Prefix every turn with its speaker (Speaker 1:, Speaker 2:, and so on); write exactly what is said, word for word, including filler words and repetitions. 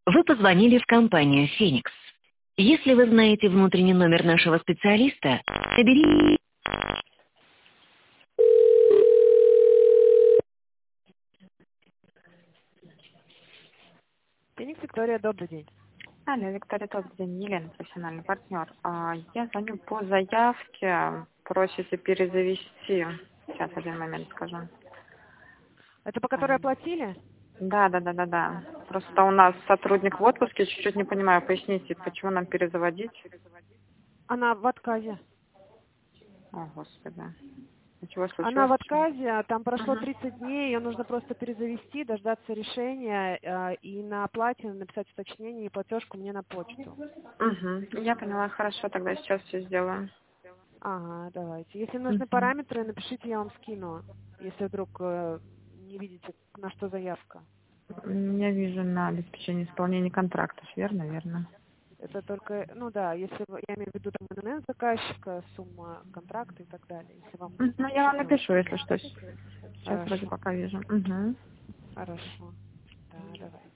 Speaker 1: Вы позвонили в компанию «Феникс». Если вы знаете внутренний номер нашего специалиста, наберите...
Speaker 2: Феникс, Виктория, добрый день.
Speaker 3: Алло, Виктория, добрый день, Елена, профессиональный партнер. А, Я звоню по заявке, просите перезавести. Сейчас, один момент скажу.
Speaker 2: Это по которой оплатили?
Speaker 3: Да, да, да, да, да. Просто у нас сотрудник в отпуске, чуть-чуть не понимаю, поясните, почему нам перезаводить?
Speaker 2: Она в отказе.
Speaker 3: О, Господи. Ничего
Speaker 2: Она
Speaker 3: случилось?
Speaker 2: в отказе, там прошло
Speaker 3: Ага.
Speaker 2: тридцать дней, ее нужно просто перезавести, дождаться решения э, и на оплате написать уточнение и платежку мне на почту.
Speaker 3: Угу. Я поняла, хорошо, тогда сейчас все сделаю.
Speaker 2: Ага, давайте. Если нужны
Speaker 3: Угу.
Speaker 2: параметры, напишите, я вам скину, если вдруг э, не видите, на что заявка.
Speaker 3: Я вижу на обеспечение исполнения контрактов, верно, верно.
Speaker 2: Это только, ну да, если вы- я имею в виду там эн эн заказчика, сумма контракта и так далее. Если вам
Speaker 3: Мгм. Ну, я вам
Speaker 2: что-то
Speaker 3: напишу, если что. Сейчас вроде
Speaker 2: хорошо,
Speaker 3: пока вижу. Угу.
Speaker 2: хорошо. Да, давай.